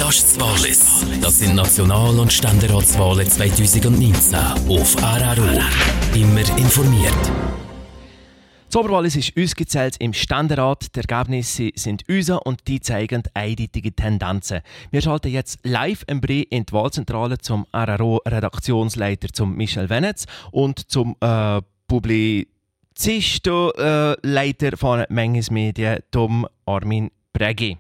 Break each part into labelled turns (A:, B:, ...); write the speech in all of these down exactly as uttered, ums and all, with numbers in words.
A: Das Wallis. Das sind National- und Ständeratswahlen zwanzig neunzehn auf R R O. Immer informiert.
B: Das Oberwallis ist ausgezählt im Ständerat. Die Ergebnisse sind unser und die zeigen eindeutige Tendenzen. Wir schalten jetzt live im Brie in die Wahlzentrale zum R R O-Redaktionsleiter zum Michel Venetz und zum äh, Publizistenleiter äh, von Menges Medien, Tom Armin Bregi.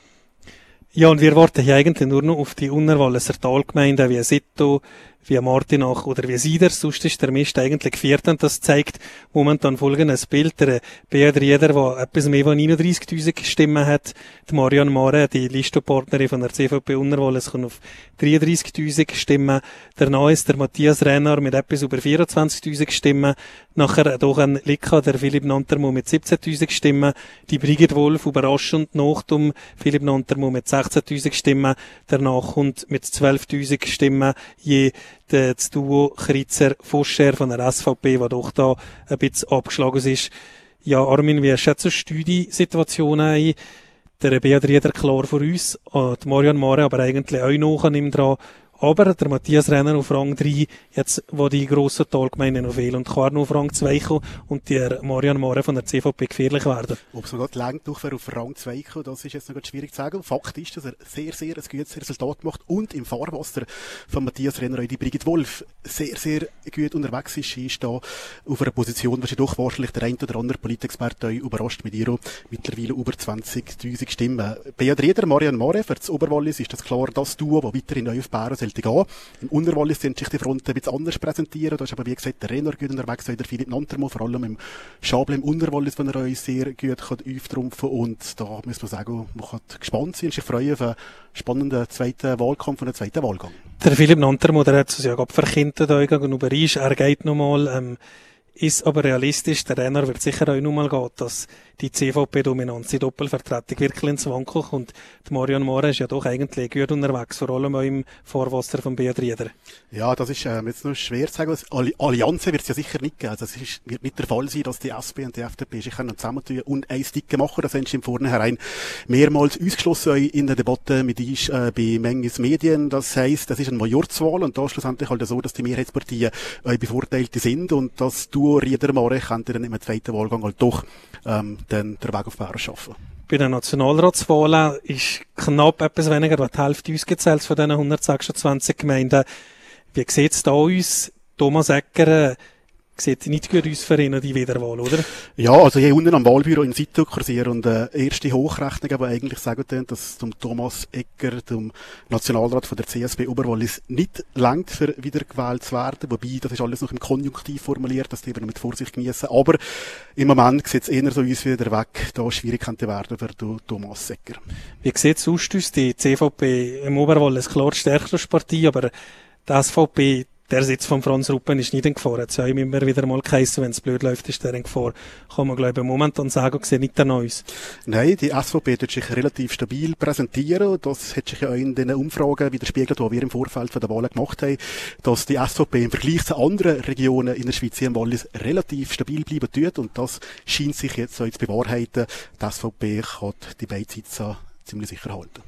C: Ja, und wir warten hier eigentlich nur noch auf die Unterwalliser Talgemeinden wie Sitto, wie Martinach oder wie Sieders. Sonst ist der Mist eigentlich geviert und das zeigt momentan folgendes Bild. Der Beat Rieder, der etwas mehr als neununddreissigtausend Stimmen hat. Die Marianne Mare, die Listenpartnerin von der C V P Unterwallis, kommt auf dreiunddreissigtausend Stimmen. Danach ist der Matthias Renner mit etwas über vierundzwanzigtausend Stimmen. Nachher doch ein Lika, der Philipp Nantermo mit siebzehntausend Stimmen. Die Brigitte Wolf überraschend nach dem Philipp Nantermo mit sechzehntausend Stimmen. Danach kommt mit zwölftausend Stimmen je das Duo Kritzer-Foscher von der S V P, was doch da ein bisschen abgeschlagen ist. Ja, Armin, wie schätzt du die Situation ein? Der Beat Rieder klar vor uns, die Marianne Mare aber eigentlich auch noch an ihm dran. Aber der Matthias Renner auf Rang drei, jetzt, wo die grossen Talgemeinden noch fehlen, und kann nur auf Rang zwei kommen und der Marianne Mare von der C V P gefährlich werden.
D: Ob es noch gerade längt, auf Rang zwei kommen, das ist jetzt noch schwierig zu sagen. Fakt ist, dass er sehr, sehr ein gutes Resultat macht und im Fahrwasser von Matthias Renner auch die Brigitte Wolf sehr, sehr gut unterwegs ist. Sie ist da auf einer Position, wo sie doch wahrscheinlich der ein oder andere Politexperte überrascht mit ihr mittlerweile über zwanzigtausend Stimmen. Beat Rieder, Marianne Mare, für das Oberwallis ist das klar das Duo, das weiterhin neu auf Bären gehen. Im Unterwallis sind sich die Fronten ein bisschen anders präsentieren. Da ist aber, wie gesagt, der Renner gut unterwegs, der Philipp Nantermo, vor allem im Schabel im Unterwallis, wenn er euch sehr gut auftrumpfen kann. Und da muss man sagen, man kann gespannt sein und sich freuen auf einen spannenden zweiten Wahlkampf und einen zweiten Wahlgang. Der
C: Philipp Nantermo, der hat es ja gerade verkündet, gegenüber uns. Er geht nochmal, ähm, ist aber realistisch. Der Renner wird sicher auch nochmal gehen, dass die C V P-Dominanz, die Doppelvertretung wirklich ins Wanken kommt. Die Marianne Mare ist ja doch eigentlich gut unterwegs, vor allem auch im Fahrwasser von Beat Rieder.
D: Ja, das ist ähm, jetzt noch schwer zu sagen. Alli- Allianzen wird es ja sicher nicht geben. Also es ist, wird nicht der Fall sein, dass die S P und die F D P sich zusammentun und ein Stick machen. Das haben sie im Vornherein mehrmals ausgeschlossen in der Debatte mit uns äh, bei Menges Medien. Das heisst, das ist eine Majorzwahl und da schlussendlich halt so, dass die Mehrheitsparteien äh, bevorteilte sind und das Duo Rieder-Mare könnte dann im zweiten Wahlgang halt doch ähm, den, den Weg auf Bären schaffen.
C: Bei den Nationalratswahlen ist knapp etwas weniger als die Hälfte ausgezählt von diesen hundertsechsundzwanzig Gemeinden. Wie sieht es da aus? Thomas Egger, äh, sieht nicht gut aus für ihn, die Wiederwahl, oder?
D: Ja, also hier unten am Wahlbüro in Sitto kursieren und äh, erste Hochrechnung, aber eigentlich sagen dann, dass zum Thomas Egger, dem Nationalrat von der C S P Oberwallis, nicht langt, für wiedergewählt zu werden. Wobei, das ist alles noch im Konjunktiv formuliert, das eben noch mit Vorsicht genießen. Aber im Moment sieht es eher so aus, wie der Weg da schwierig könnte werden für Thomas Egger.
C: Wie sieht es aus? Die C V P im Oberwallis klar die stärkste Partei, aber die S V P, der Sitz von Franz Ruppen ist nicht in Gefahr. Jetzt habe ich immer wieder mal geheißen, wenn es blöd läuft, ist der in Gefahr. Kann man, glaube ich, momentan sagen, sieht nicht danach aus.
D: Nein, die S V P tut sich relativ stabil präsentieren. Das hat sich ja auch in den Umfragen widerspiegelt, die wir im Vorfeld von der Wahlen gemacht haben, dass die S V P im Vergleich zu anderen Regionen in der Schweiz hier im Wallis relativ stabil bleiben tut. Und das scheint sich jetzt so zu bewahrheiten. Die S V P kann die beiden Sitze ziemlich sicher halten.